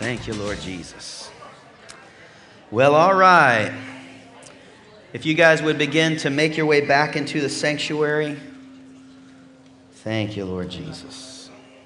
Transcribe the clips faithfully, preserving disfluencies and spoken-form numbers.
Thank you, Lord Jesus. Well, all right. If you guys would begin to make your way back into the sanctuary. Thank you, Lord Jesus.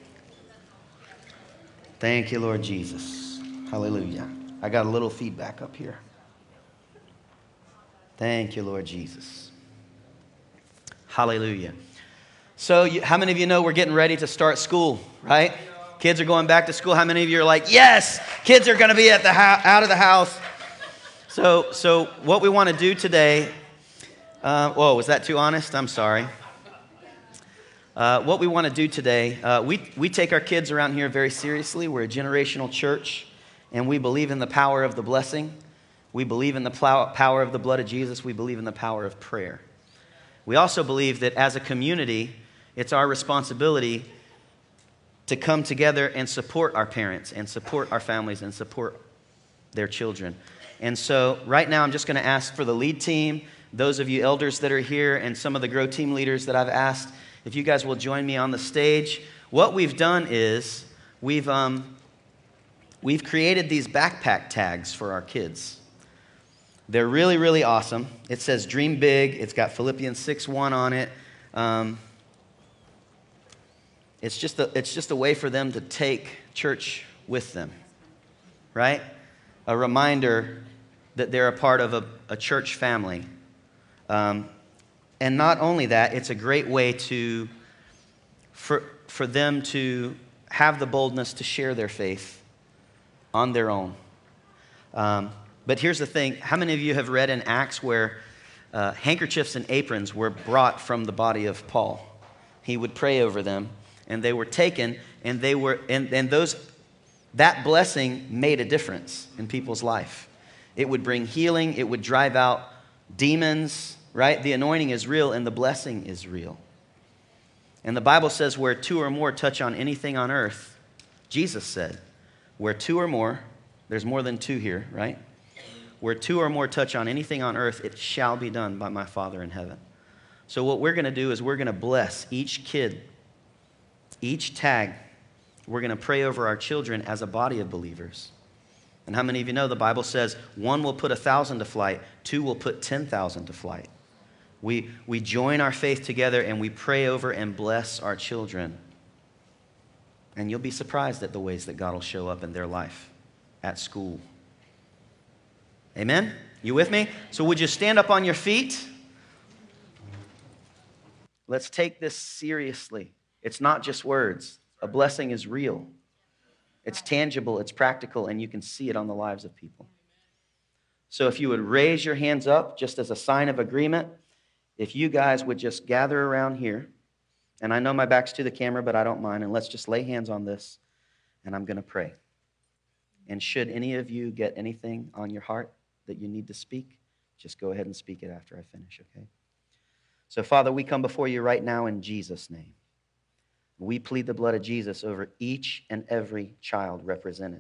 Thank you, Lord Jesus. Hallelujah. I got a little feedback up here. Thank you, Lord Jesus. Hallelujah. So you, how many of you know we're getting ready to start school, right? Kids are going back to school. How many of you are like, yes, kids are going to be at the ho- out of the house? So, so what we want to do today, uh, whoa, was that too honest? I'm sorry. Uh, what we want to do today, uh, we, we take our kids around here very seriously. We're a generational church, and we believe in the power of the blessing. We believe in the plow- power of the blood of Jesus. We believe in the power of prayer. We also believe that as a community, it's our responsibility to come together and support our parents and support our families and support their children. And so right now I'm just going to ask for the lead team, those of you elders that are here, and some of the Grow team leaders that I've asked, if you guys will join me on the stage. What we've done is we've, um, we've created these backpack tags for our kids. They're really, really awesome. It says Dream Big. It's got Philippians six one on it. Um, It's just a, it's just a way for them to take church with them, right? A reminder that they're a part of a, a church family. Um, and not only that, it's a great way to for, for them to have the boldness to share their faith on their own. Um, but here's the thing. How many of you have read in Acts where uh, handkerchiefs and aprons were brought from the body of Paul? He would pray over them. And they were taken, and they were, and, and those, that blessing made a difference in people's life. It would bring healing. It would drive out demons, right? The anointing is real, and the blessing is real. And the Bible says where two or more touch on anything on earth, Jesus said, where two or more, there's more than two here, right? Where two or more touch on anything on earth, it shall be done by my Father in heaven. So what we're going to do is we're going to bless each kid. Each tag, we're going to pray over our children as a body of believers. And how many of you know the Bible says one will put a thousand to flight, two will put ten thousand to flight. We, we join our faith together and we pray over and bless our children. And you'll be surprised at the ways that God will show up in their life at school. Amen? You with me? So would you stand up on your feet? Let's take this seriously. It's not just words. A blessing is real. It's tangible, it's practical, and you can see it on the lives of people. So if you would raise your hands up just as a sign of agreement, if you guys would just gather around here, and I know my back's to the camera, but I don't mind, and let's just lay hands on this, and I'm going to pray. And should any of you get anything on your heart that you need to speak, just go ahead and speak it after I finish, okay? So, Father, we come before you right now in Jesus' name. We plead the blood of Jesus over each and every child represented.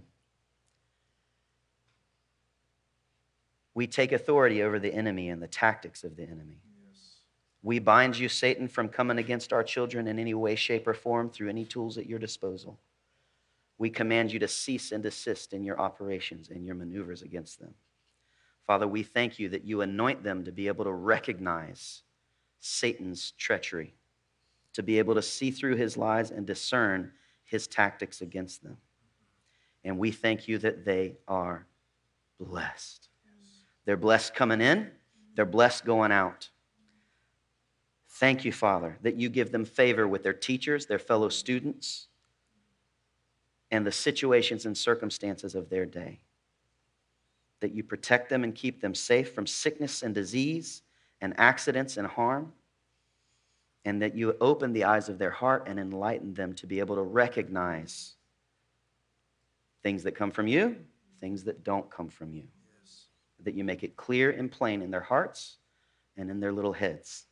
We take authority over the enemy and the tactics of the enemy. Yes. We bind you, Satan, from coming against our children in any way, shape, or form through any tools at your disposal. We command you to cease and desist in your operations and your maneuvers against them. Father, we thank you that you anoint them to be able to recognize Satan's treachery, to be able to see through his lies and discern his tactics against them. And we thank you that they are blessed. They're blessed coming in. They're blessed going out. Thank you, Father, that you give them favor with their teachers, their fellow students, and the situations and circumstances of their day. That you protect them and keep them safe from sickness and disease and accidents and harm. And that you open the eyes of their heart and enlighten them to be able to recognize things that come from you, things that don't come from you. Yes. That you make it clear and plain in their hearts and in their little heads.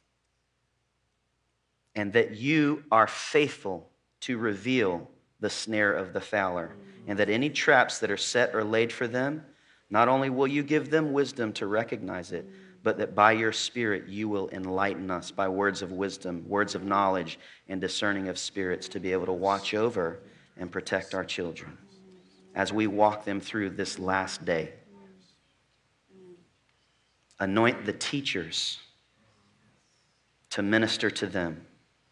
And that you are faithful to reveal the snare of the fowler. And that any traps that are set or laid for them, not only will you give them wisdom to recognize it, but that by your Spirit you will enlighten us by words of wisdom, words of knowledge, and discerning of spirits to be able to watch over and protect our children. as we walk them through this last day. Anoint the teachers to minister to them.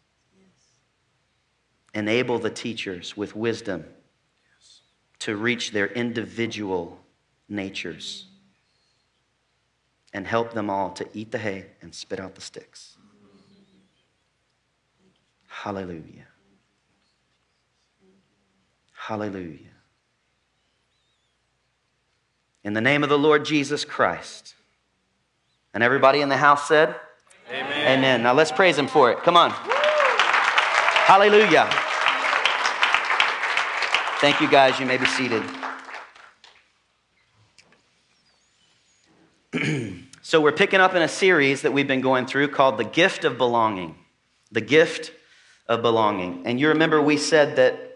Enable the teachers with wisdom to reach their individual natures. And help them all to eat the hay and spit out the sticks. Hallelujah. Hallelujah. In the name of the Lord Jesus Christ. And everybody in the house said? Amen. Amen. Now let's praise him for it. Come on. Hallelujah. Thank you, guys. You may be seated. So we're picking up in a series that we've been going through called The Gift of Belonging. The Gift of Belonging. And you remember we said that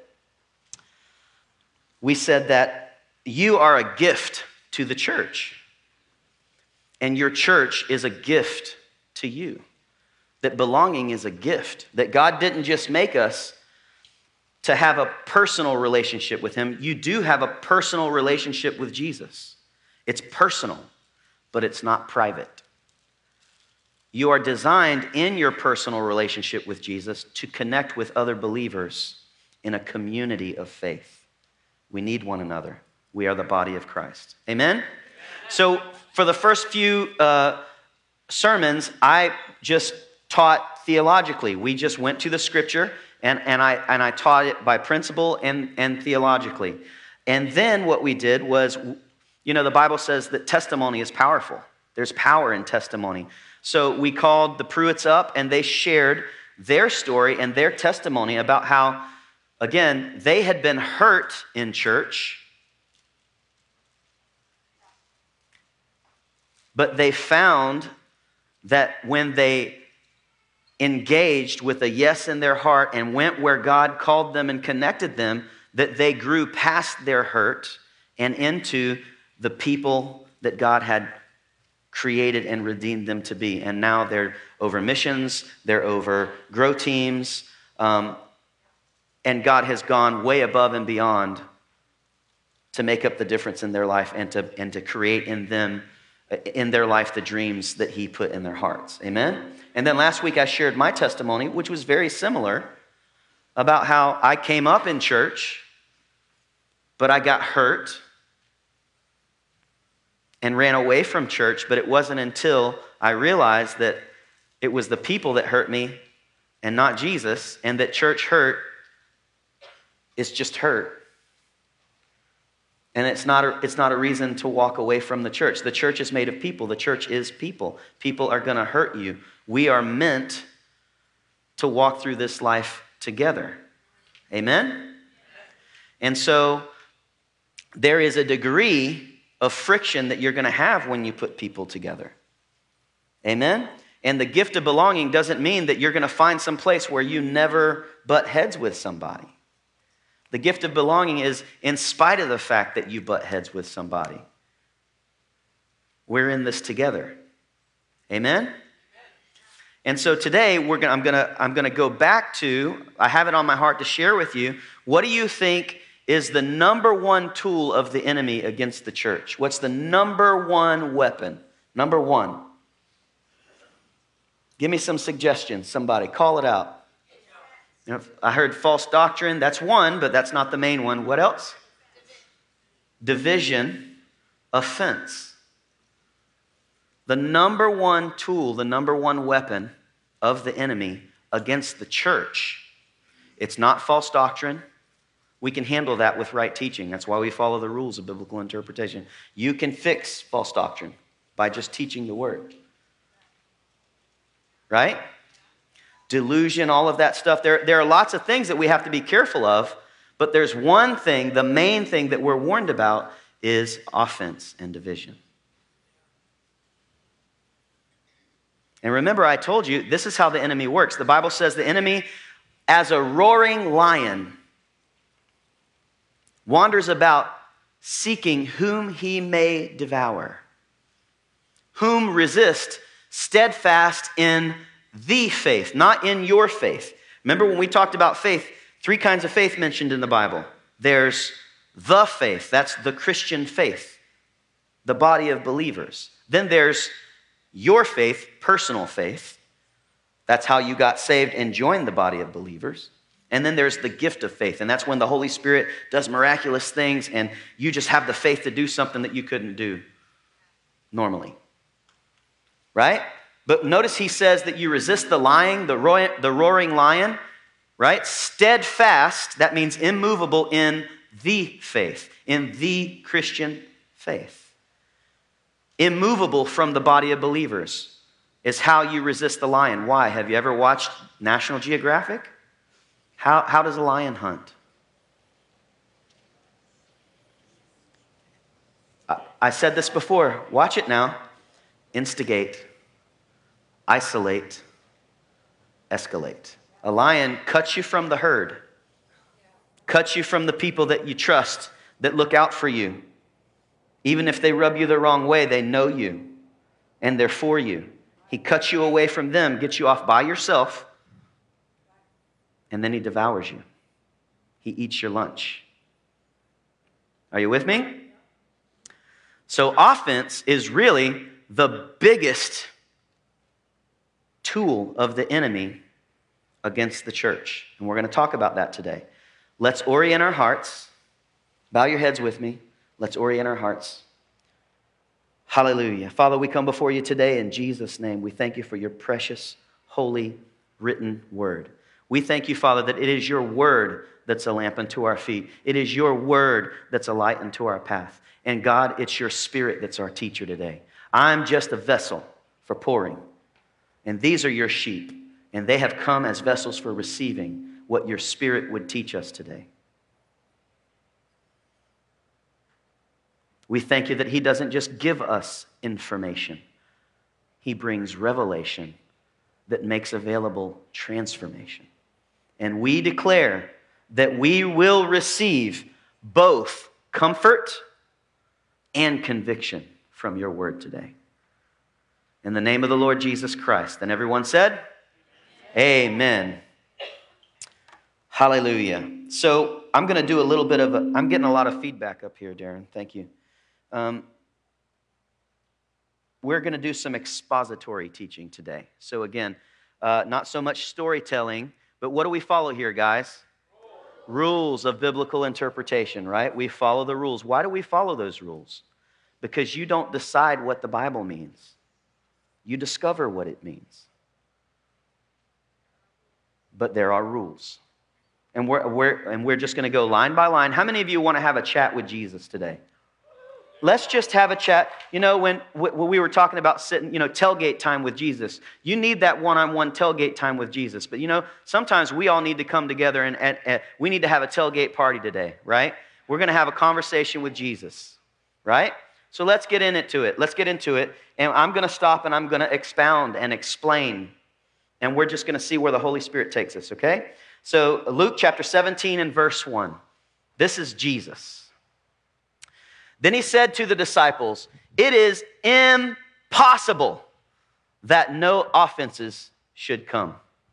we said that you are a gift to the church. And your church is a gift to you. That belonging is a gift. That God didn't just make us to have a personal relationship with him. You do have a personal relationship with Jesus. It's personal, but it's not private. You are designed in your personal relationship with Jesus to connect with other believers in a community of faith. We need one another. We are the body of Christ. Amen? So for the first few uh, sermons, I just taught theologically. We just went to the scripture and, and, I, and I taught it by principle and, and theologically. And then what we did was, you know, the Bible says that testimony is powerful. There's power in testimony. So we called the Pruitts up and they shared their story and their testimony about how, again, they had been hurt in church, but they found that when they engaged with a yes in their heart and went where God called them and connected them, that they grew past their hurt and into the people that God had created and redeemed them to be. And now they're over missions, they're over grow teams, um, and God has gone way above and beyond to make up the difference in their life and to, and to create in them, in their life, the dreams that he put in their hearts. Amen? And then last week I shared my testimony, which was very similar, about how I came up in church, but I got hurt and ran away from church, but it wasn't until I realized that it was the people that hurt me and not Jesus, and that church hurt is just hurt. And it's not a, it's not a reason to walk away from the church. The church is made of people. The church is people. People are going to hurt you. We are meant to walk through this life together. Amen? And so there is a degree of friction that you're going to have when you put people together. Amen? And the gift of belonging doesn't mean that you're going to find some place where you never butt heads with somebody. The gift of belonging is in spite of the fact that you butt heads with somebody. We're in this together. Amen? And so today we're gonna, I'm gonna I'm gonna go back to, I have it on my heart to share with you, what do you think is the number one tool of the enemy against the church? What's the number one weapon? Number one. Give me some suggestions, somebody. Call it out. You know, I heard false doctrine. That's one, but that's not the main one. What else? Division, offense. The number one tool, the number one weapon of the enemy against the church, it's not false doctrine. We can handle that with right teaching. That's why we follow the rules of biblical interpretation. You can fix false doctrine by just teaching the word. Right? Delusion, all of that stuff. There, there are lots of things that we have to be careful of, but there's one thing, the main thing that we're warned about is offense and division. And remember, I told you, this is how the enemy works. The Bible says the enemy, as a roaring lion, wanders about seeking whom he may devour. Whom resist steadfast in the faith, not in your faith. Remember when we talked about faith, three kinds of faith mentioned in the Bible. There's the faith. That's the Christian faith, the body of believers. Then there's your faith, personal faith. That's how you got saved and joined the body of believers. And then there's the gift of faith. And that's when the Holy Spirit does miraculous things and you just have the faith to do something that you couldn't do normally. Right? But notice he says that you resist the lying, the, roy, the roaring lion, right? Steadfast, that means immovable in the faith, in the Christian faith. Immovable from the body of believers is how you resist the lion. Why? Have you ever watched National Geographic? How, how does a lion hunt? I, I said this before. Watch it now. Instigate, isolate, escalate. A lion cuts you from the herd, cuts you from the people that you trust, that look out for you. Even if they rub you the wrong way, they know you and they're for you. He cuts you away from them, gets you off by yourself, and then he devours you. He eats your lunch. Are you with me? So offense is really the biggest tool of the enemy against the church. And we're going to talk about that today. Let's orient our hearts. Bow your heads with me. Let's orient our hearts. Hallelujah. Father, we come before you today in Jesus' name. We thank you for your precious, holy, written word. We thank you, Father, that it is your word that's a lamp unto our feet. It is your word that's a light unto our path. And God, it's your spirit that's our teacher today. I'm just a vessel for pouring. And these are your sheep. And they have come as vessels for receiving what your spirit would teach us today. We thank you that he doesn't just give us information. He brings revelation that makes available transformation. And we declare that we will receive both comfort and conviction from your word today. In the name of the Lord Jesus Christ. And everyone said, amen. Hallelujah. So I'm going to do a little bit of a, I'm getting a lot of feedback up here, Darren. Thank you. Um, we're going to do some expository teaching today. So again, uh, not so much storytelling, but what do we follow here, guys? Rules of biblical interpretation, right? We follow the rules. Why do we follow those rules? Because you don't decide what the Bible means. You discover what it means. But there are rules. And we're, we're, and we're just going to go line by line. How many of you want to have a chat with Jesus today? Let's just have a chat. You know, when, when we were talking about sitting, you know, tailgate time with Jesus, you need that one-on-one tailgate time with Jesus. But, you know, sometimes we all need to come together and, and, and we need to have a tailgate party today, right? We're going to have a conversation with Jesus, right? So let's get into it. Let's get into it. And I'm going to stop and I'm going to expound and explain. And we're just going to see where the Holy Spirit takes us, okay? So Luke chapter seventeen and verse one. This is Jesus. Then he said to the disciples, it is impossible that no offenses should come.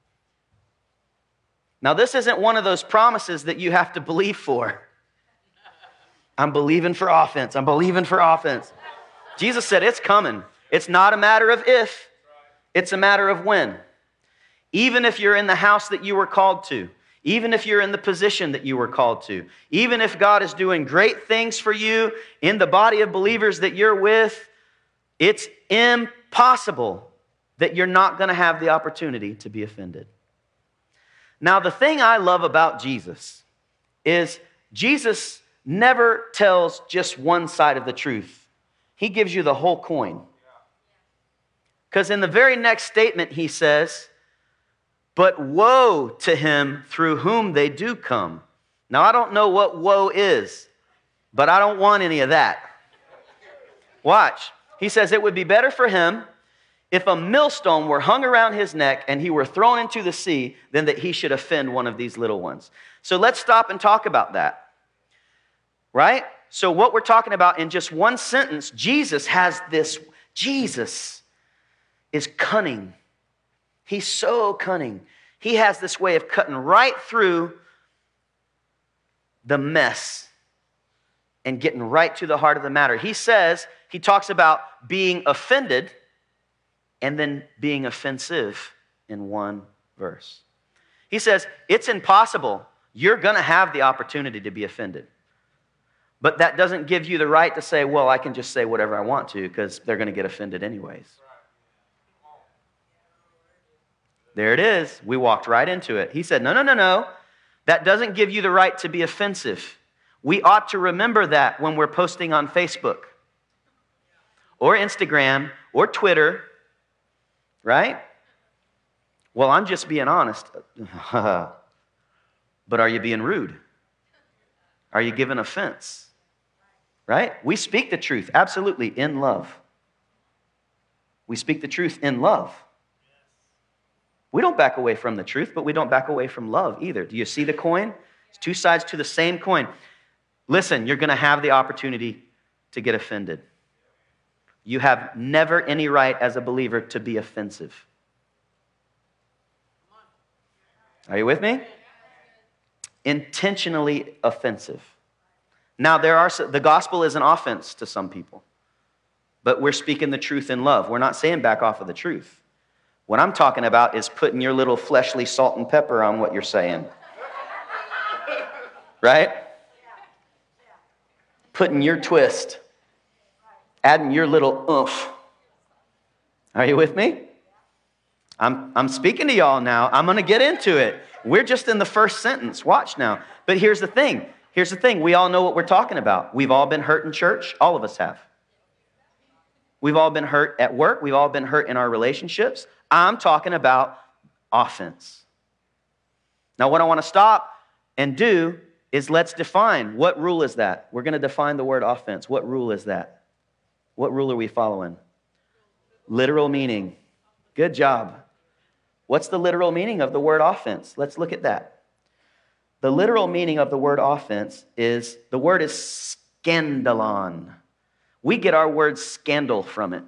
Now, this isn't one of those promises that you have to believe for. I'm believing for offense. I'm believing for offense. Jesus said it's coming. It's not a matter of if. It's a matter of when. Even if you're in the house that you were called to, even if you're in the position that you were called to, even if God is doing great things for you in the body of believers that you're with, it's impossible that you're not going to have the opportunity to be offended. Now, the thing I love about Jesus is Jesus never tells just one side of the truth. He gives you the whole coin. Because in the very next statement, he says, but woe to him through whom they do come. Now, I don't know what woe is, but I don't want any of that. Watch. He says, it would be better for him if a millstone were hung around his neck and he were thrown into the sea than that he should offend one of these little ones. So let's stop and talk about that. Right? So what we're talking about in just one sentence, Jesus has this, Jesus is cunning. He's so cunning. He has this way of cutting right through the mess and getting right to the heart of the matter. He says, he talks about being offended and then being offensive in one verse. He says, it's impossible. You're going to have the opportunity to be offended. But that doesn't give you the right to say, well, I can just say whatever I want to because they're going to get offended anyways. There it is. We walked right into it. He said, no, no, no, no. That doesn't give you the right to be offensive. We ought to remember that when we're posting on Facebook or Instagram or Twitter, right? Well, I'm just being honest. But are you being rude? Are you giving offense? Right? We speak the truth, absolutely, in love. We speak the truth in love. We don't back away from the truth, but we don't back away from love either. Do you see the coin? It's two sides to the same coin. Listen, you're going to have the opportunity to get offended. You have never any right as a believer to be offensive. Are you with me? Intentionally offensive. Now, there are the gospel is an offense to some people, but we're speaking the truth in love. We're not saying back off of the truth. What I'm talking about is putting your little fleshly salt and pepper on what you're saying. Right? Putting your twist. Adding your little oomph. Are you with me? I'm, I'm speaking to y'all now. I'm going to get into it. We're just in the first sentence. Watch now. But here's the thing. Here's the thing. We all know what we're talking about. We've all been hurt in church. All of us have. We've all been hurt at work. We've all been hurt in our relationships. I'm talking about offense. Now, what I want to stop and do is let's define. What rule is that? We're going to define the word offense. What rule is that? What rule are we following? Literal meaning. Good job. What's the literal meaning of the word offense? Let's look at that. The literal meaning of the word offense is, the word is scandalon. We get our word scandal from it.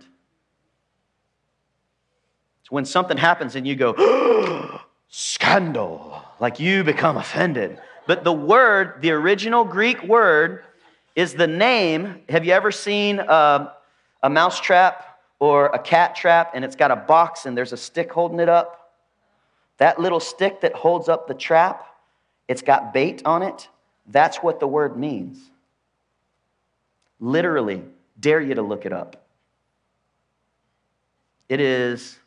It's when something happens and you go, scandal, like you become offended. But the word, the original Greek word, is the name. Have you ever seen a, a mouse trap or a cat trap and it's got a box and there's a stick holding it up? That little stick that holds up the trap, it's got bait on it. That's what the word means. Literally, dare you to look it up. It is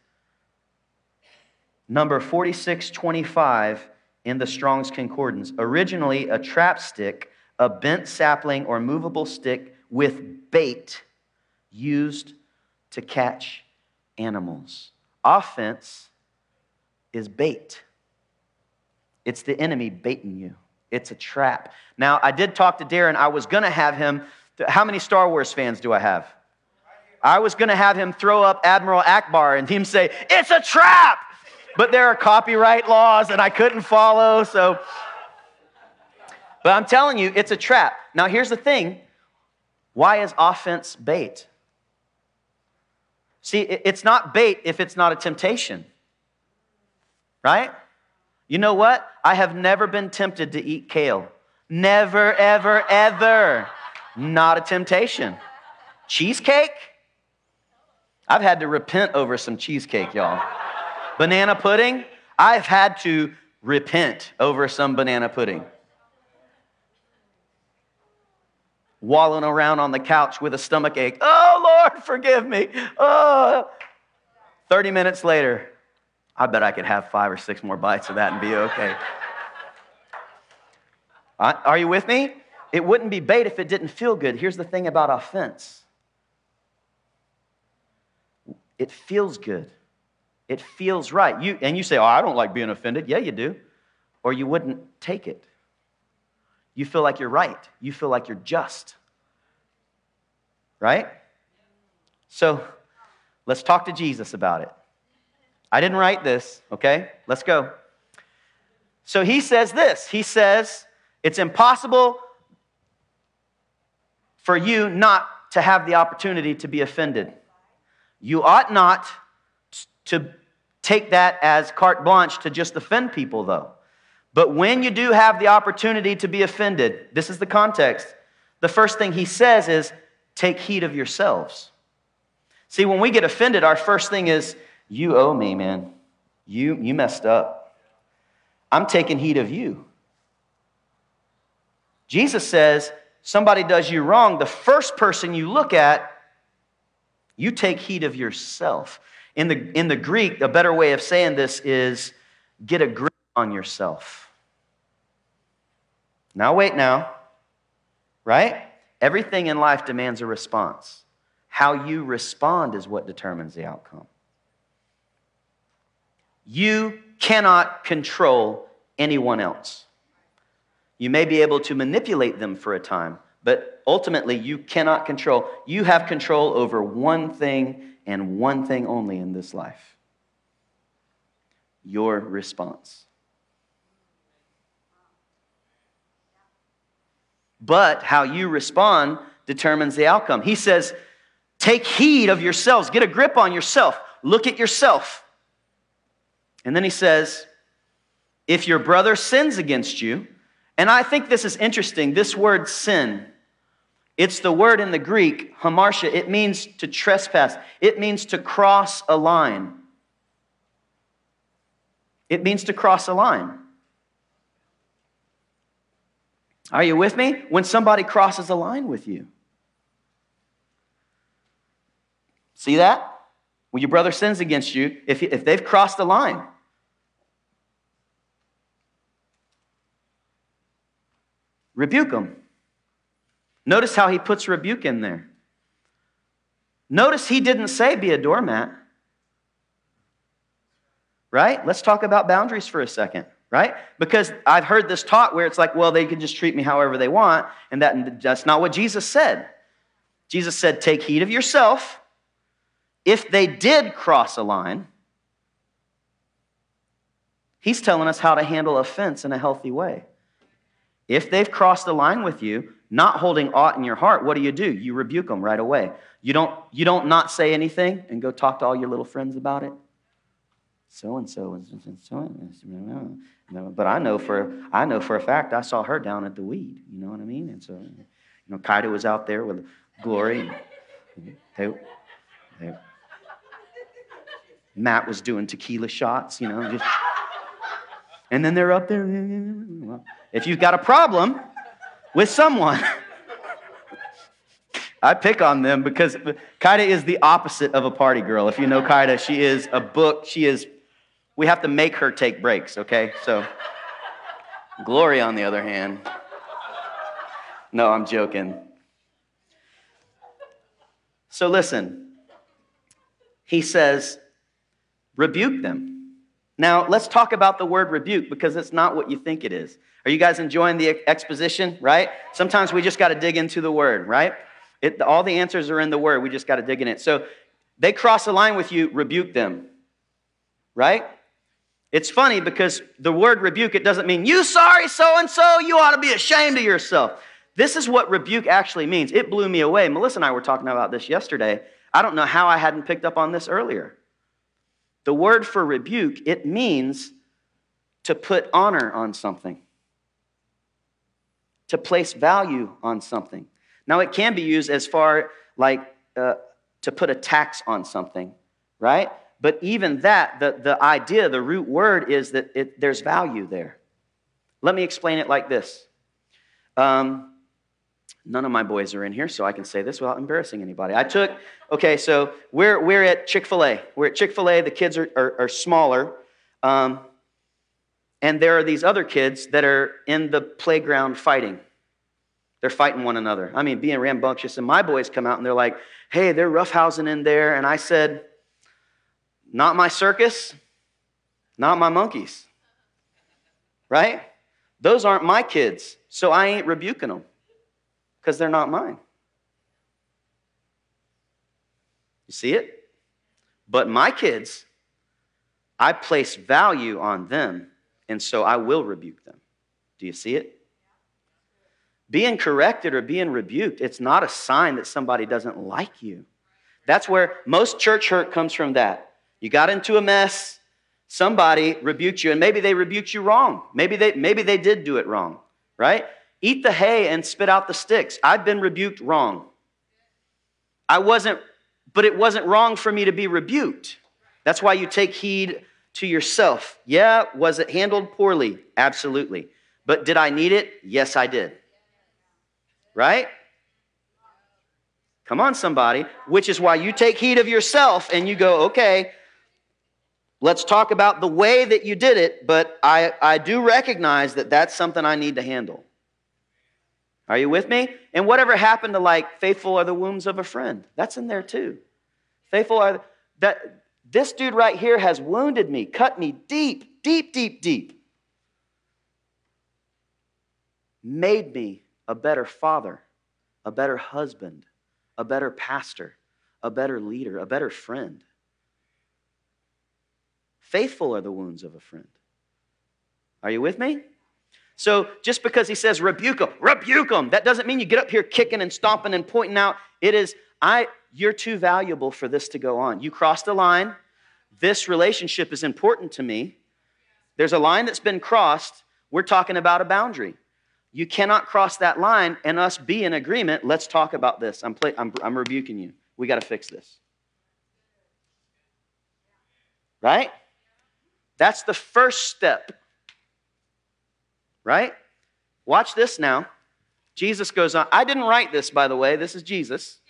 number forty-six twenty-five in the Strong's Concordance. Originally, a trap stick, a bent sapling or movable stick with bait used to catch animals. Offense is bait. It's the enemy baiting you. It's a trap. Now, I did talk to Darren. I was going to have him, how many Star Wars fans do I have? I was going to have him throw up Admiral Akbar and him say, it's a trap! But there are copyright laws that I couldn't follow, so. But I'm telling you, it's a trap. Now, here's the thing. Why is offense bait? See, it's not bait if it's not a temptation. Right? You know what? I have never been tempted to eat kale. Never, ever, ever. Not a temptation. Cheesecake? I've had to repent over some cheesecake, y'all. Banana pudding? I've had to repent over some banana pudding. Wallowing around on the couch with a stomach ache. Oh, Lord, forgive me. Oh. thirty minutes later, I bet I could have five or six more bites of that and be okay. Are you with me? It wouldn't be bait if it didn't feel good. Here's the thing about offense. It feels good. It feels right. You, and you say, oh, I don't like being offended. Yeah, you do. Or you wouldn't take it. You feel like you're right. You feel like you're just. Right? So, let's talk to Jesus about it. I didn't write this, okay? Let's go. So he says this. He says, it's impossible for you not to have the opportunity to be offended. You ought not to take that as carte blanche to just offend people, though. But when you do have the opportunity to be offended, this is the context. the first thing he says is, take heed of yourselves. See, when we get offended, our first thing is, you owe me, man. You, you messed up. I'm taking heed of you. Jesus says, somebody does you wrong, the first person you look at, you take heed of yourself. In the, in the Greek, a better way of saying this is, get a grip on yourself. Now wait now, right? Everything in life demands a response. How you respond is what determines the outcome. You cannot control anyone else. You may be able to manipulate them for a time, but ultimately you cannot control. You have control over one thing and one thing only in this life. Your response. But how you respond determines the outcome. He says, take heed of yourselves. Get a grip on yourself. Look at yourself. And then he says, if your brother sins against you, and I think this is interesting, this word sin, it's the word in the Greek, hamartia. It means to trespass. It means to cross a line. It means to cross a line. Are you with me? When somebody crosses a line with you. See that? When your brother sins against you, if, if they've crossed a line. Rebuke them. Notice how he puts rebuke in there. Notice he didn't say be a doormat. Right? Let's talk about boundaries for a second. Right? Because I've heard this taught where it's like, well, they can just treat me however they want. And that, that's not what Jesus said. Jesus said, take heed of yourself. If they did cross a line, he's telling us how to handle offense in a healthy way. If they've crossed the line with you, not holding aught in your heart, what do you do? You rebuke them right away. You don't, you don't not say anything and go talk to all your little friends about it. So-and-so and so. But I know for I know for a fact I saw her down at the weed. You know what I mean? And so, you know, Kaida was out there with Glory. They, they, Matt was doing tequila shots, you know. Just, and then they're up there. Well, if you've got a problem with someone, I pick on them because Kaida is the opposite of a party girl. If you know Kaida, she is a book. She is, we have to make her take breaks, okay? So, Glory, on the other hand. No, I'm joking. So listen, he says, rebuke them. Now, let's talk about the word rebuke because it's not what you think it is. Are you guys enjoying the exposition, right? Sometimes we just got to dig into the word, right? It, all the answers are in the word. We just got to dig in it. So they cross a line with you, rebuke them, right? It's funny because the word rebuke, it doesn't mean, you sorry so-and-so, you ought to be ashamed of yourself. This is what rebuke actually means. It blew me away. Melissa and I were talking about this yesterday. I don't know how I hadn't picked up on this earlier. The word for rebuke, it means to put honor on something, to place value on something. Now, it can be used as far like uh, to put a tax on something, right? But even that, the, the idea, the root word is that it, there's value there. Let me explain it like this. Um, none of my boys are in here, so I can say this without embarrassing anybody. I took, okay, so we're, we're at Chick-fil-A. We're at Chick-fil-A. The kids are, are, are smaller. Um, and there are these other kids that are in the playground fighting. They're fighting one another. I mean, being rambunctious. And my boys come out and they're like, hey, they're roughhousing in there. And I said, not my circus, not my monkeys. Right? Those aren't my kids. So I ain't rebuking them because they're not mine. You see it? But my kids, I place value on them. And so I will rebuke them. Do you see it? Being corrected or being rebuked, it's not a sign that somebody doesn't like you. That's where most church hurt comes from that. You got into a mess, somebody rebuked you, and maybe they rebuked you wrong. Maybe they, maybe they did do it wrong, right? Eat the hay and spit out the sticks. I've been rebuked wrong. I wasn't, but it wasn't wrong for me to be rebuked. That's why you take heed to yourself. Yeah, was it handled poorly? Absolutely. But did I need it? Yes, I did. Right? Come on, somebody. Which is why you take heed of yourself and you go, okay, let's talk about the way that you did it, but I, I do recognize that that's something I need to handle. Are you with me? And whatever happened to like, faithful are the wounds of a friend. That's in there too. Faithful are, that this dude right here has wounded me, cut me deep, deep, deep, deep. Made me a better father, a better husband, a better pastor, a better leader, a better friend. Faithful are the wounds of a friend. Are you with me? So just because he says rebuke them, rebuke them, that doesn't mean you get up here kicking and stomping and pointing out. It is, I, you're too valuable for this to go on. You crossed a line. This relationship is important to me. There's a line that's been crossed. We're talking about a boundary. You cannot cross that line and us be in agreement. Let's talk about this. I'm, play, I'm, I'm rebuking you. We got to fix this. Right? That's the first step. Right? Watch this now. Jesus goes on. I didn't write this, by the way. This is Jesus.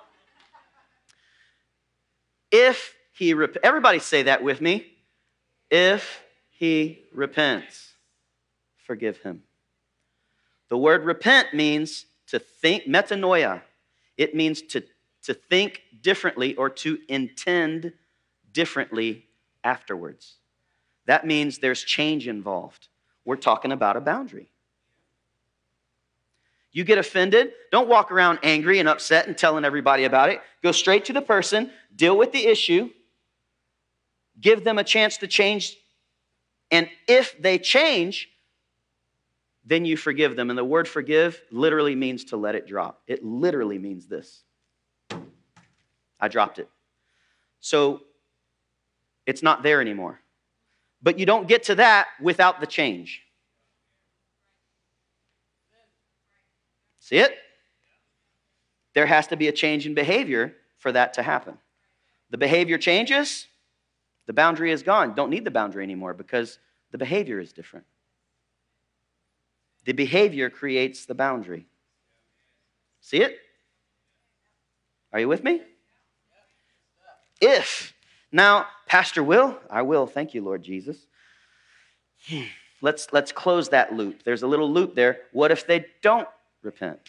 If he rep- everybody say that with me. If he repents, forgive him. The word repent means to think, metanoia. It means to, to think differently or to intend differently afterwards. That means there's change involved. We're talking about a boundary. You get offended, don't walk around angry and upset and telling everybody about it. Go straight to the person, deal with the issue, give them a chance to change, and if they change, then you forgive them. And the word forgive literally means to let it drop. It literally means this. I dropped it. So it's not there anymore. But you don't get to that without the change. See it? There has to be a change in behavior for that to happen. The behavior changes, the boundary is gone. Don't need the boundary anymore because the behavior is different. The behavior creates the boundary. See it? Are you with me? If. Now, Pastor Will, I will. Thank you, Lord Jesus. Let's, let's close that loop. There's a little loop there. What if they don't repent?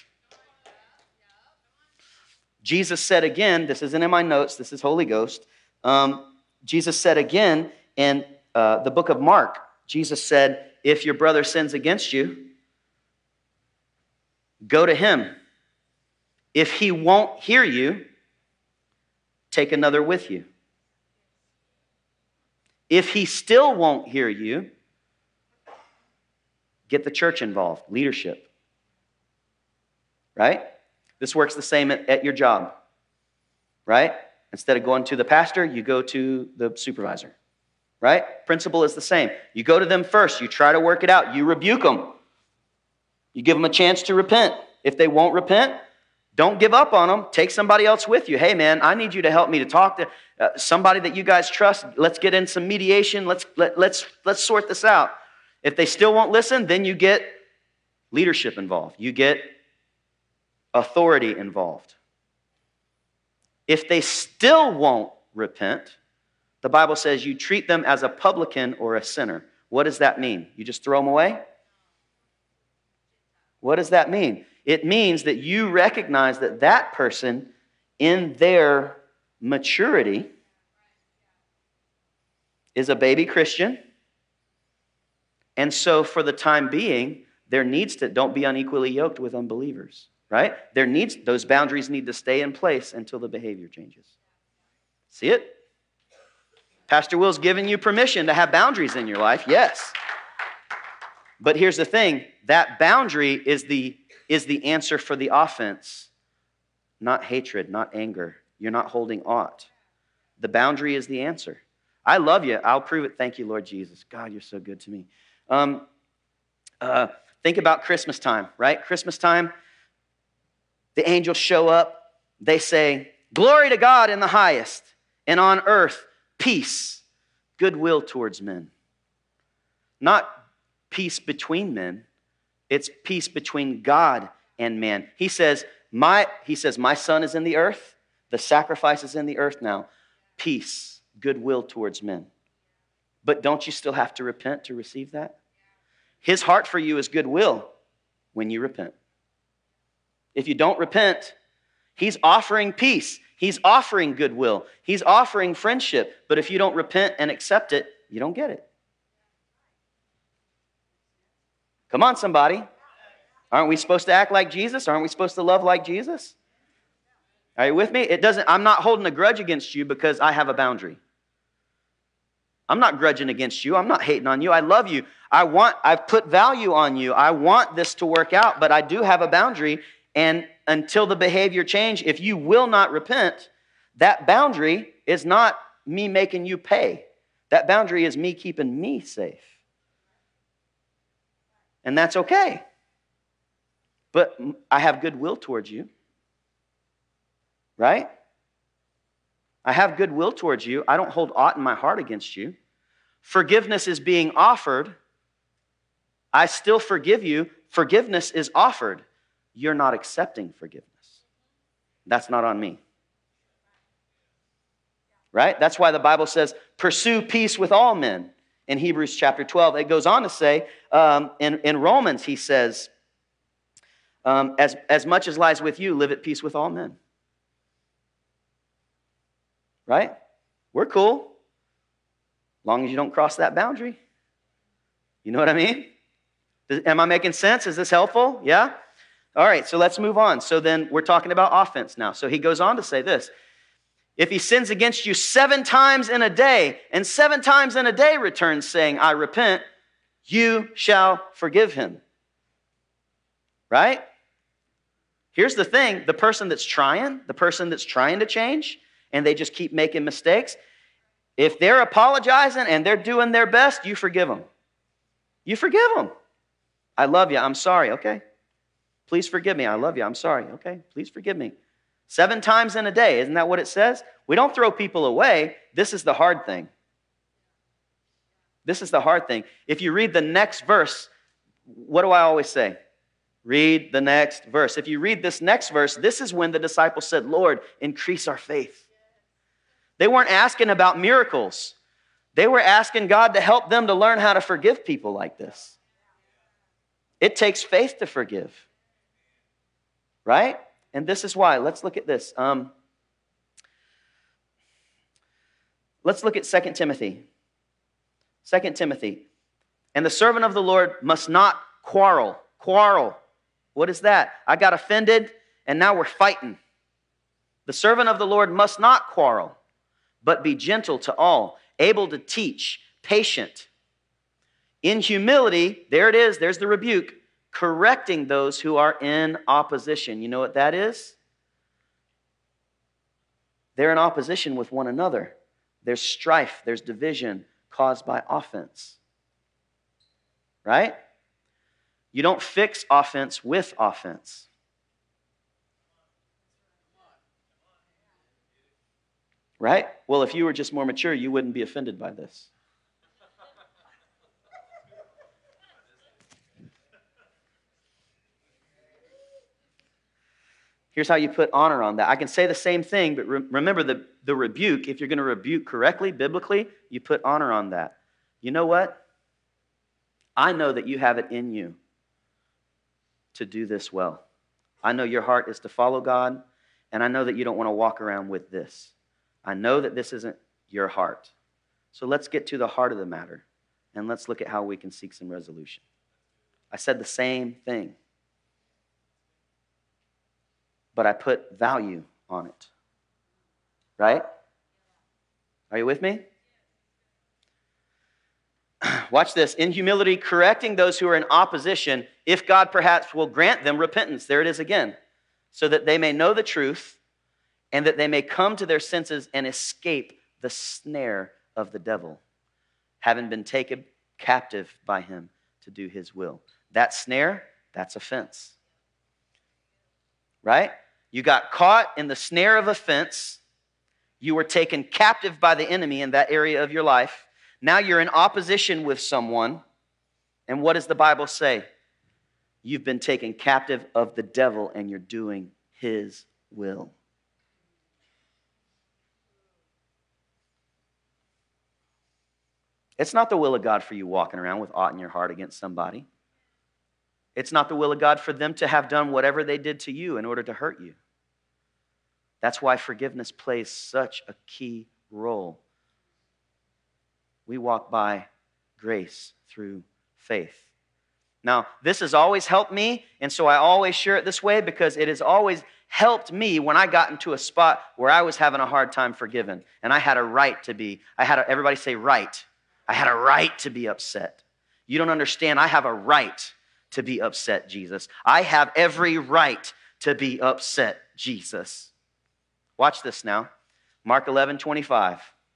Jesus said again, this isn't in my notes, this is Holy Ghost. Um, Jesus said again in uh, the book of Mark, Jesus said, if your brother sins against you, go to him. If he won't hear you, take another with you. If he still won't hear you, get the church involved, leadership. Right? This works the same at, at your job. Right? Instead of going to the pastor, you go to the supervisor. Right? Principle is the same. You go to them first. You try to work it out. You rebuke them. You give them a chance to repent. If they won't repent, don't give up on them. Take somebody else with you. Hey, man, I need you to help me to talk to uh, somebody that you guys trust. Let's get in some mediation. Let's, let, let's, let's sort this out. If they still won't listen, then you get leadership involved. You get authority involved. If they still won't repent, the Bible says you treat them as a publican or a sinner. What does that mean? You just throw them away? What does that mean? It means that you recognize that that person, in their maturity, is a baby Christian. And so for the time being, there needs to, don't be unequally yoked with unbelievers, right? There needs, those boundaries need to stay in place until the behavior changes. See it? Pastor Will's given you permission to have boundaries in your life, yes. But here's the thing, that boundary is the, is the answer for the offense, not hatred, not anger. You're not holding aught. The boundary is the answer. I love you. I'll prove it. Thank you, Lord Jesus. God, you're so good to me. Um, uh, think about Christmas time, right? Christmas time, the angels show up. They say, glory to God in the highest, and on earth, peace, goodwill towards men. Not peace between men. It's peace between God and man. He says, my, he says, my son is in the earth. The sacrifice is in the earth now. Peace, goodwill towards men. But don't you still have to repent to receive that? His heart for you is goodwill when you repent. If you don't repent, he's offering peace. He's offering goodwill. He's offering friendship. But if you don't repent and accept it, you don't get it. Come on, somebody. Aren't we supposed to act like Jesus? Aren't we supposed to love like Jesus? Are you with me? It doesn't, I'm not holding a grudge against you because I have a boundary. I'm not grudging against you. I'm not hating on you. I love you. I want, I've put value on you. I want this to work out, but I do have a boundary. And until the behavior change, if you will not repent, that boundary is not me making you pay. That boundary is me keeping me safe. And that's okay. But I have goodwill towards you. Right? I have goodwill towards you. I don't hold aught in my heart against you. Forgiveness is being offered. I still forgive you. Forgiveness is offered. You're not accepting forgiveness. That's not on me. Right? That's why the Bible says, pursue peace with all men. In Hebrews chapter twelve, it goes on to say, um, in, in Romans, he says, um, as, as much as lies with you, live at peace with all men. Right? We're cool. As long as you don't cross that boundary. You know what I mean? Am I making sense? Is this helpful? Yeah? All right, so let's move on. So then we're talking about offense now. So he goes on to say this. If he sins against you seven times in a day, and seven times in a day returns saying, I repent, you shall forgive him. Right? Here's the thing. The person that's trying, the person that's trying to change, and they just keep making mistakes, if they're apologizing and they're doing their best, you forgive them. You forgive them. I love you. I'm sorry. Okay. Please forgive me. I love you. I'm sorry. Okay. Please forgive me. Seven times in a day. Isn't that what it says? We don't throw people away. This is the hard thing. This is the hard thing. If you read the next verse, what do I always say? Read the next verse. If you read this next verse, this is when the disciples said, Lord, increase our faith. They weren't asking about miracles. They were asking God to help them to learn how to forgive people like this. It takes faith to forgive. Right? And this is why. Let's look at this. Um, let's look at Second Timothy. Second Timothy. And the servant of the Lord must not quarrel. Quarrel. What is that? I got offended and now we're fighting. The servant of the Lord must not quarrel, but be gentle to all, able to teach, patient. In humility, there it is, there's the rebuke, correcting those who are in opposition. You know what that is? They're in opposition with one another. There's strife, there's division caused by offense. Right? You don't fix offense with offense. Right? Well, if you were just more mature, you wouldn't be offended by this. Here's how you put honor on that. I can say the same thing, but re- remember the, the rebuke. If you're going to rebuke correctly, biblically, you put honor on that. You know what? I know that you have it in you to do this well. I know your heart is to follow God, and I know that you don't want to walk around with this. I know that this isn't your heart. So let's get to the heart of the matter, and let's look at how we can seek some resolution. I said the same thing, but I put value on it. Right? Are you with me? Watch this. In humility, correcting those who are in opposition, if God perhaps will grant them repentance. There it is again. So that they may know the truth and that they may come to their senses and escape the snare of the devil, having been taken captive by him to do his will. That snare, that's offense. Right? You got caught in the snare of offense. You were taken captive by the enemy in that area of your life. Now you're in opposition with someone. And what does the Bible say? You've been taken captive of the devil and you're doing his will. It's not the will of God for you walking around with aught in your heart against somebody. It's not the will of God for them to have done whatever they did to you in order to hurt you. That's why forgiveness plays such a key role. We walk by grace through faith. Now, this has always helped me, and so I always share it this way because it has always helped me when I got into a spot where I was having a hard time forgiving, and I had a right to be. I had a, everybody say right. I had a right to be upset. You don't understand. I have a right to be upset, Jesus. I have every right to be upset, Jesus. Watch this now. Mark eleven twenty-five.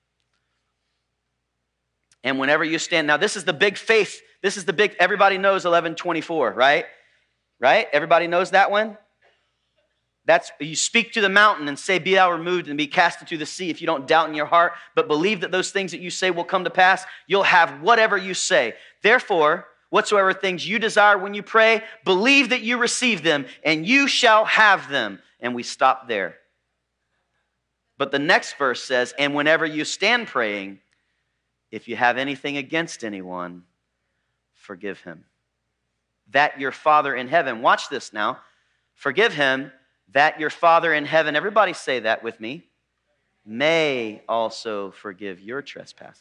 And whenever you stand, now this is the big faith. This is the big, everybody knows eleven twenty-four, right? Right? Everybody knows that one? That's, you speak to the mountain and say, be thou removed and be cast into the sea. If you don't doubt in your heart, but believe that those things that you say will come to pass, you'll have whatever you say. Therefore, whatsoever things you desire when you pray, believe that you receive them, and you shall have them. And we stop there. But the next verse says, and whenever you stand praying, if you have anything against anyone, forgive him. That your Father in heaven, watch this now, forgive him, that your Father in heaven, everybody say that with me, may also forgive your trespasses.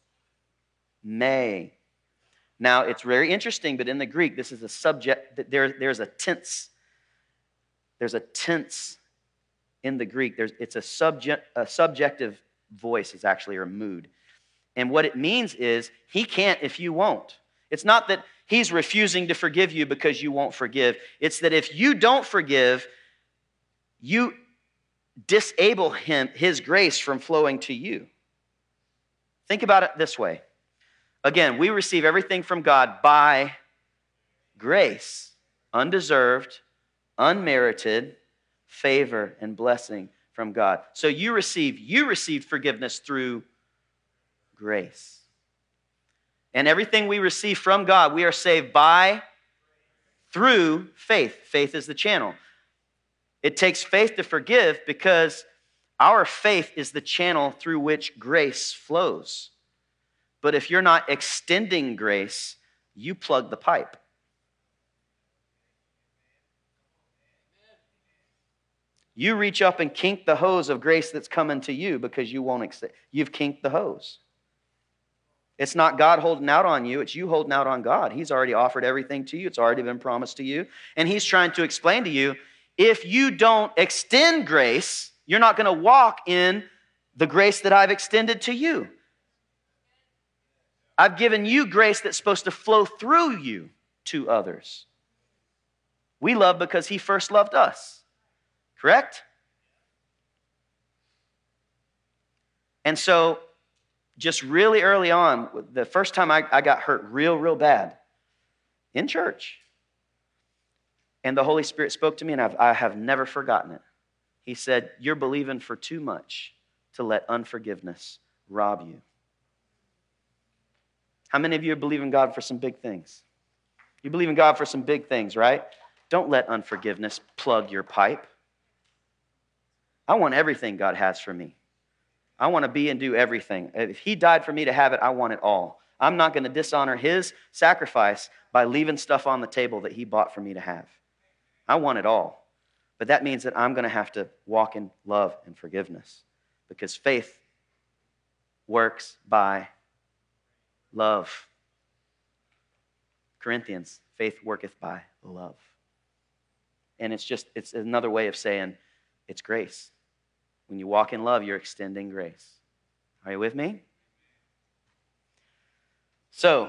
May. Now, it's very interesting, but in the Greek, this is a subject, there, there's a tense. There's a tense in the Greek. There's, it's a, subject, a subjective voice is actually, or mood. And what it means is, he can't if you won't. It's not that he's refusing to forgive you because you won't forgive. It's that if you don't forgive, you disable him, his grace from flowing to you. Think about it this way. Again, we receive everything from God by grace, undeserved, unmerited favor and blessing from God. So you receive, you received forgiveness through grace. And everything we receive from God, we are saved by, through faith. Faith is the channel. It takes faith to forgive because our faith is the channel through which grace flows. But if you're not extending grace, you plug the pipe. You reach up and kink the hose of grace that's coming to you because you won't accept. You've kinked the hose. It's not God holding out on you. It's you holding out on God. He's already offered everything to you. It's already been promised to you. And he's trying to explain to you, if you don't extend grace, you're not going to walk in the grace that I've extended to you. I've given you grace that's supposed to flow through you to others. We love because he first loved us. Correct? And so, just really early on, the first time I, I got hurt real, real bad, in church, and the Holy Spirit spoke to me, and I've, I have never forgotten it. He said, you're believing for too much to let unforgiveness rob you. How many of you believe in God for some big things? You believe in God for some big things, right? Don't let unforgiveness plug your pipe. I want everything God has for me. I want to be and do everything. If he died for me to have it, I want it all. I'm not going to dishonor his sacrifice by leaving stuff on the table that he bought for me to have. I want it all. But that means that I'm going to have to walk in love and forgiveness because faith works by love. Corinthians, faith worketh by love. And it's just, it's another way of saying it's grace. When you walk in love, you're extending grace. Are you with me? So,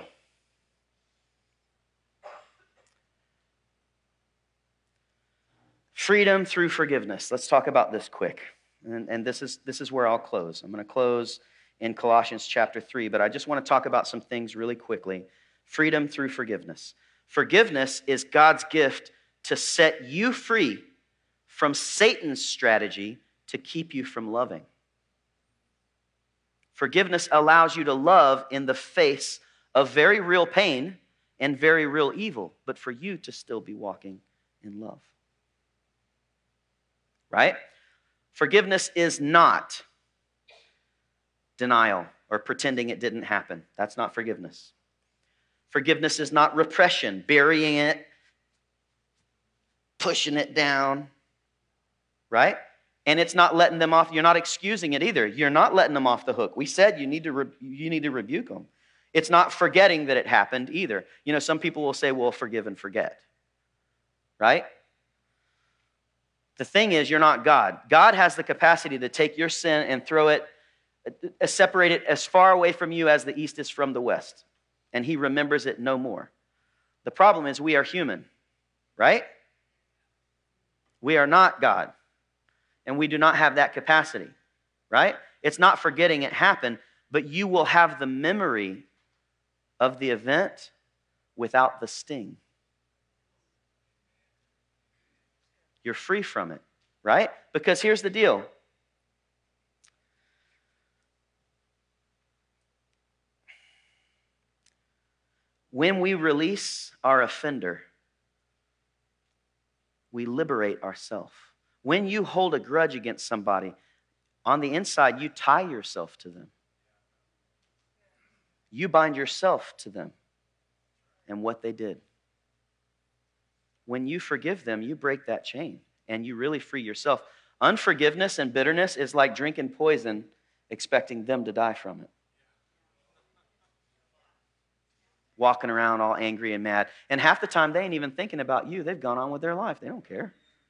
freedom through forgiveness. Let's talk about this quick. And, and this is, this is where I'll close. I'm going to close in Colossians chapter three, but I just want to talk about some things really quickly. Freedom through forgiveness. Forgiveness is God's gift to set you free from Satan's strategy to keep you from loving. Forgiveness allows you to love in the face of very real pain and very real evil, but for you to still be walking in love. Right? Forgiveness is not denial or pretending it didn't happen. That's not forgiveness. Forgiveness is not repression, burying it, pushing it down, right? And it's not letting them off. You're not excusing it either. You're not letting them off the hook. We said you need to re- you need to rebuke them. It's not forgetting that it happened either. You know, some people will say, well, forgive and forget, right? The thing is, you're not God. God has the capacity to take your sin and throw it, uh, separate it as far away from you as the east is from the west. And he remembers it no more. The problem is we are human, right? We are not God. And we do not have that capacity, right? It's not forgetting it happened, but you will have the memory of the event without the sting. You're free from it, right? Because here's the deal. When we release our offender, we liberate ourselves. When you hold a grudge against somebody, on the inside, you tie yourself to them. You bind yourself to them and what they did. When you forgive them, you break that chain and you really free yourself. Unforgiveness and bitterness is like drinking poison, expecting them to die from it. Walking around all angry and mad. And half the time, they ain't even thinking about you. They've gone on with their life. They don't care.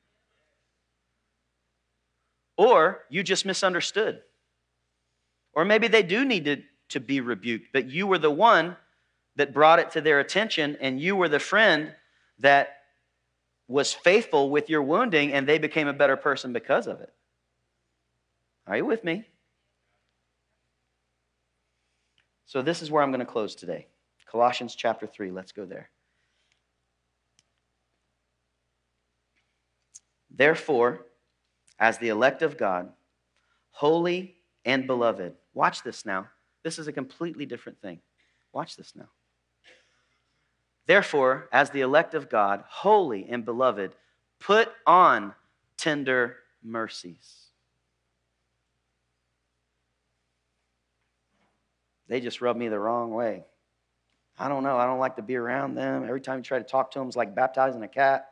Or you just misunderstood. Or maybe they do need to, to be rebuked, but you were the one that brought it to their attention, and you were the friend that was faithful with your wounding, and they became a better person because of it. Are you with me? So this is where I'm going to close today. Colossians chapter three, let's go there. Therefore, as the elect of God, holy and beloved. Watch this now. This is a completely different thing. Watch this now. Therefore, as the elect of God, holy and beloved, put on tender mercies. They just rub me the wrong way. I don't know. I don't like to be around them. Every time you try to talk to them, it's like baptizing a cat.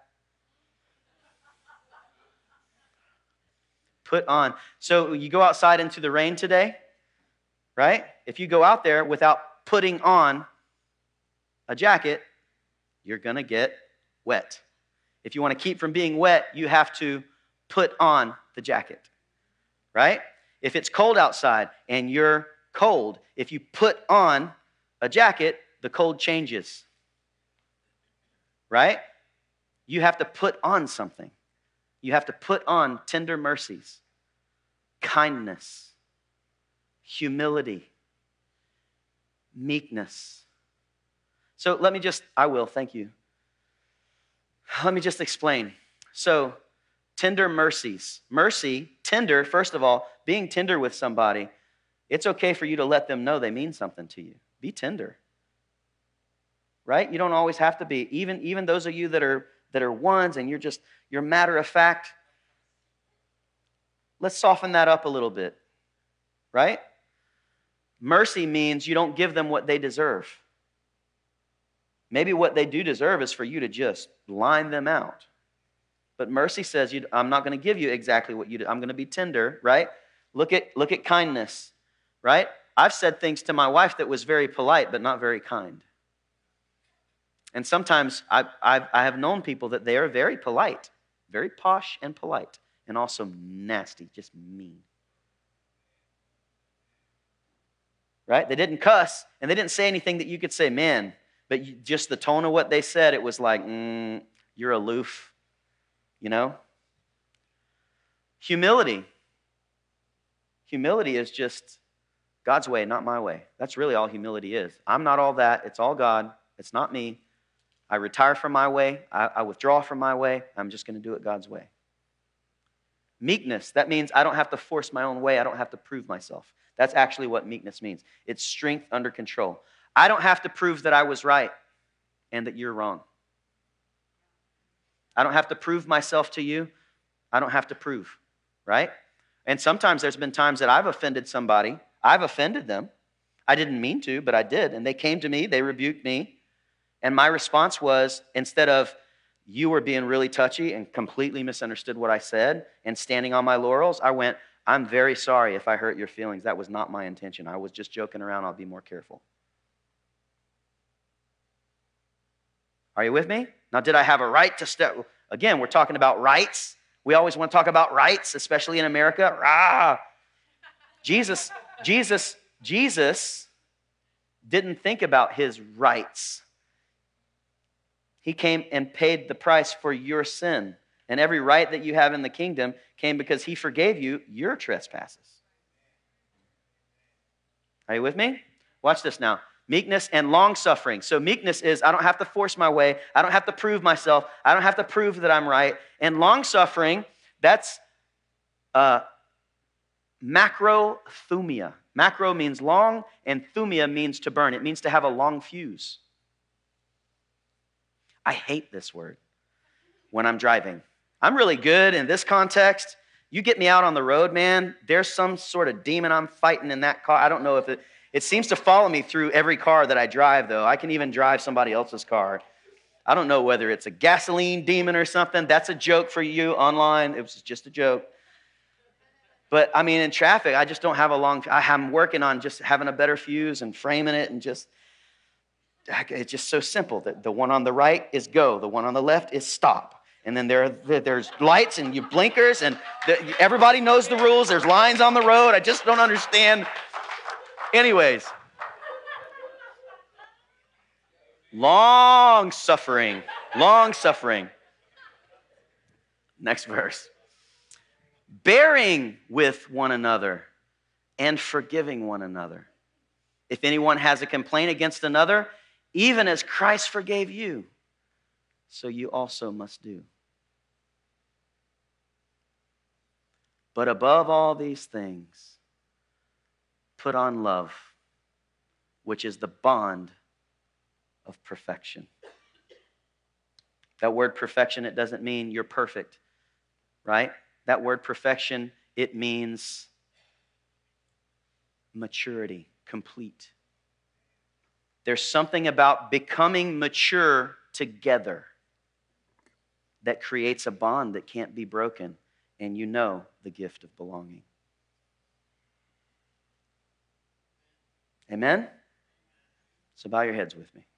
Put on. So you go outside into the rain today, right? If you go out there without putting on a jacket, you're going to get wet. If you want to keep from being wet, you have to put on the jacket, right? If it's cold outside and you're cold, if you put on a jacket, the cold changes, right? You have to put on something. You have to put on tender mercies, kindness, humility, meekness. So let me just, I will, thank you. Let me just explain. So, tender mercies. Mercy, tender, first of all, being tender with somebody, it's okay for you to let them know they mean something to you. Be tender. Right? You don't always have to be. Even, even those of you that are that are ones and you're just, you're matter of fact, let's soften that up a little bit. Right? Mercy means you don't give them what they deserve. Maybe what they do deserve is for you to just line them out. But mercy says, you, I'm not going to give you exactly what you do. I'm going to be tender, right? Look at, look at kindness, right? I've said things to my wife that was very polite, but not very kind. And sometimes I, I've, I have known people that they are very polite, very posh and polite, and also nasty, just mean. Right? They didn't cuss, and they didn't say anything that you could say, man, but you, just the tone of what they said, it was like, mm, you're aloof, you know? Humility. Humility is just God's way, not my way. That's really all humility is. I'm not all that. It's all God. It's not me. I retire from my way. I, I withdraw from my way. I'm just going to do it God's way. Meekness, that means I don't have to force my own way. I don't have to prove myself. That's actually what meekness means. It's strength under control. I don't have to prove that I was right and that you're wrong. I don't have to prove myself to you. I don't have to prove, right? And sometimes there's been times that I've offended somebody. I've offended them. I didn't mean to, but I did. And they came to me. They rebuked me. And my response was, instead of, you were being really touchy and completely misunderstood what I said and standing on my laurels, I went, I'm very sorry if I hurt your feelings. That was not my intention. I was just joking around. I'll be more careful. Are you with me? Now, did I have a right to step? Again, we're talking about rights. We always want to talk about rights, especially in America. Rah! Jesus, Jesus, Jesus didn't think about his rights. He came and paid the price for your sin. And every right that you have in the kingdom came because he forgave you your trespasses. Are you with me? Watch this now. Meekness and long-suffering. So meekness is I don't have to force my way. I don't have to prove myself. I don't have to prove that I'm right. And long-suffering, that's uh, macrothumia. Macro means long, and thumia means to burn. It means to have a long fuse. I hate this word when I'm driving. I'm really good in this context. You get me out on the road, man, there's some sort of demon I'm fighting in that car. I don't know if it, it seems to follow me through every car that I drive, though. I can even drive somebody else's car. I don't know whether it's a gasoline demon or something. That's a joke for you online. It was just a joke. But, I mean, in traffic, I just don't have a long, I'm working on just having a better fuse and framing it and just, it's just so simple. The, the one on the right is go. The one on the left is stop. And then there, there's lights and you blinkers and the, everybody knows the rules. There's lines on the road. I just don't understand. Anyways. Long suffering. Long suffering. Next verse. Bearing with one another and forgiving one another. If anyone has a complaint against another, even as Christ forgave you, so you also must do. But above all these things, put on love, which is the bond of perfection. That word perfection, it doesn't mean you're perfect, right? That word perfection, it means maturity, complete. There's something about becoming mature together that creates a bond that can't be broken, and you know the gift of belonging. Amen? So bow your heads with me.